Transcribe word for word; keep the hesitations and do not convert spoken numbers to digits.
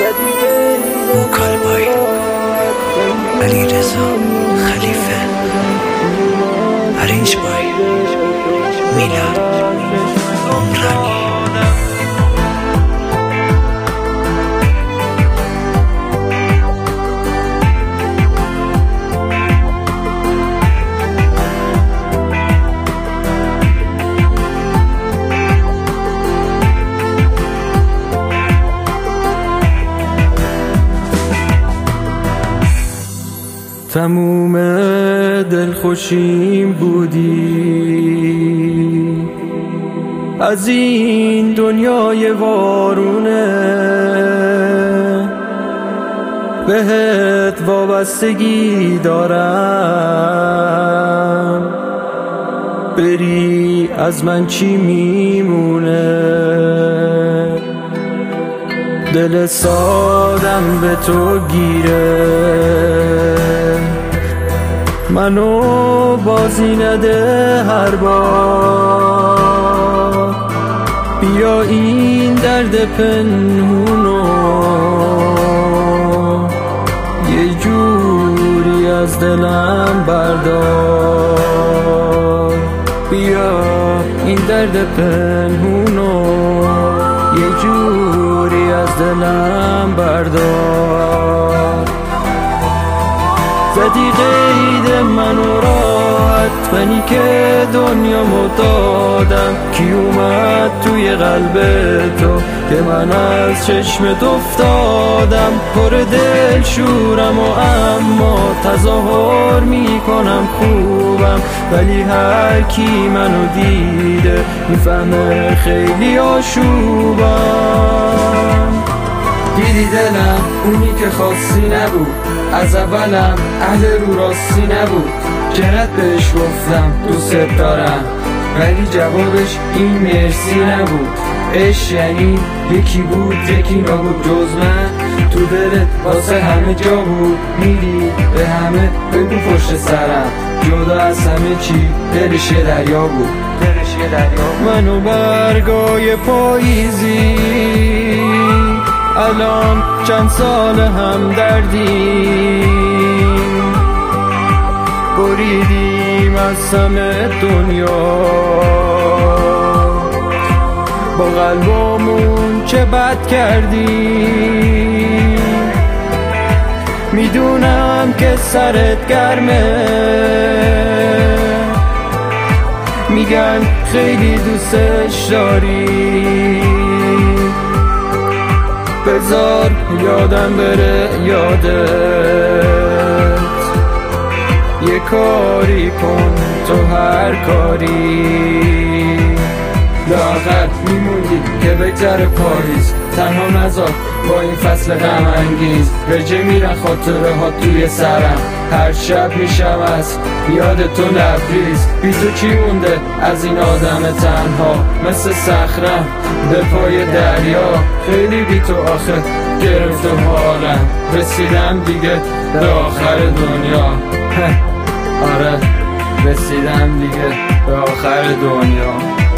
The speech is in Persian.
کالبای علیرضا خلیفه، ارنج بای میلاد عمرانی. تموم دلخوشیم بودی از این دنیای وارونه، بهت وابستگی دارم، بری از من چی میمونه؟ دل سادم به تو گیره، منو بازی نده هر بار، بیا این درد پنهونو یه جوری از دلم بردار، بیا این درد پنهونو یه جوری از دلم بردار. زدی قید منو راحت، منی که دنیامو دادم، کی اومد توی قلب تو که من از چشمت افتادم؟ پر دل شورم و اما تظاهر میکنم خوبم، ولی هر کی منو دیده میفهمه خیلی آشوبم. دیدی دلم اونی که خاصی نبود، از اولم اهل رو راستی نبود، چقدر بهش گفتم دوست دارم ولی جوابش این مرسی نبود. عشق یعنی یکی بود یکی نبود، جز من تو دلت واسه همه جا بود، میری به همه بگو پشت سرم، جدا از همه چی دلش یه دریا بود، دلش یه دریا. منو برگای پاییزی الان چند سال هم دردیم، بریدیم از همه دنیا، با قلبمون چه بد کردیم، میدونم که سرت گرمه، میگن خیلی دوستش داری، بذار یادم بره یادت، یه کاری کن تو هر کاری، لااقل میموندی که بگذره پاییز، تنها نذار با این فصل غم انگیز، رجه میرن خاطره ها توی سرم، هر شب میشم از یاد تو لبریز، بی تو چی مونده از این آدم تنها، مثل صخرم به پای دریا، خیلی بی تو آخه گرفت و حالم، رسیدم دیگه به آخر دنیا. آره رسیدم دیگه به آخر دنیا.